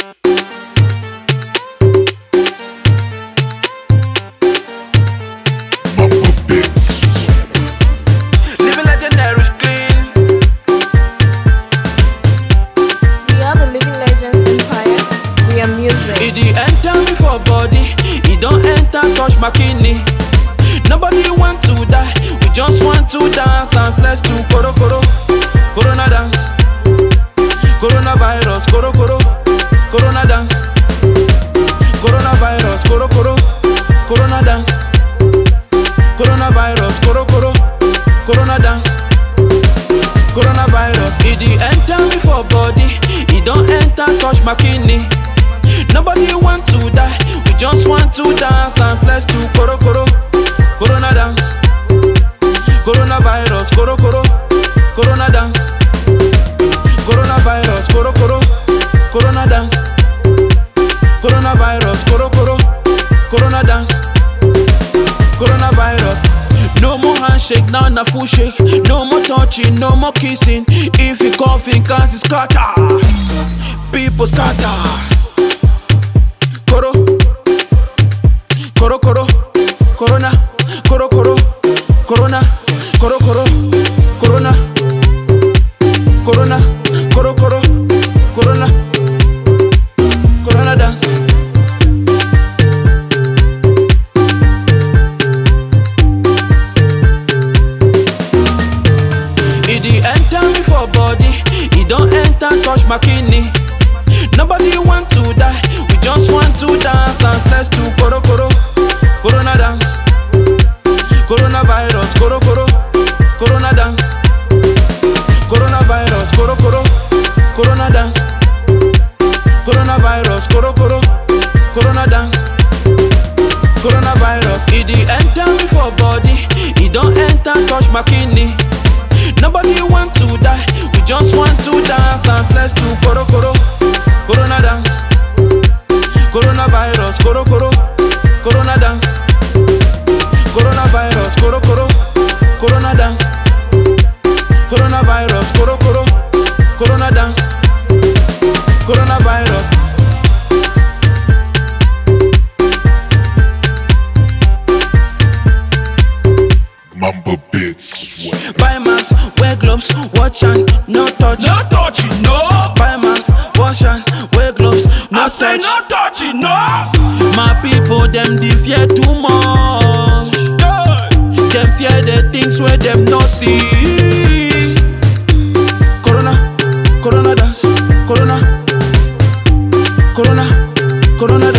Living legendary clean. We are the Living Legends Empire. We are music. It dey enter me for body, it don't enter touch my kidney. Nobody want to die, we just want to dance and flex to koro koro. Corona dance, coronavirus, koro koro. Corona dance, coronavirus, koro koro. Corona dance, coronavirus, koro koro. Corona dance, coronavirus. It dey enter me for body, it don't enter touch my kidney. Nobody want to die, we just want to dance and flex to koro koro. Corona dance, coronavirus, koro koro. Corona dance, coronavirus, koro koro. Corona dance, coronavirus, koro koro. Corona dance, coronavirus. No more handshake, now na full shake. No more touching, no more kissing. If you coughing, cause it's scatter. People scatter. Koro, koro koro, corona, koro koro, corona, koro koro, corona, corona, koro koro, corona, corona dance. It dey enter me for body, it don't enter touch my kidney. Nobody want to die, we just want to dance and flex to koro koro. Corona dance, coronavirus, koro koro. Corona dance, coronavirus, koro koro. Corona dance, coronavirus, koro koro. Corona dance, coronavirus. It dey enter me for body, it don't enter touch my kidney. Nobody want to die, we just want to dance and flex to koro koro. Corona dance, coronavirus, koro koro. Corona dance, coronavirus, koro koro. Corona dance, coronavirus, koro koro. Corona dance, coronavirus. Mamba Bits. Buy mask, wear gloves, watch and no touch. No touching, no. Buy mask, wash and wear gloves, no I say touch. no touching, no. My people, them dey fear too much. Them fear the things where them no see. Corona, corona dance, corona, corona, corona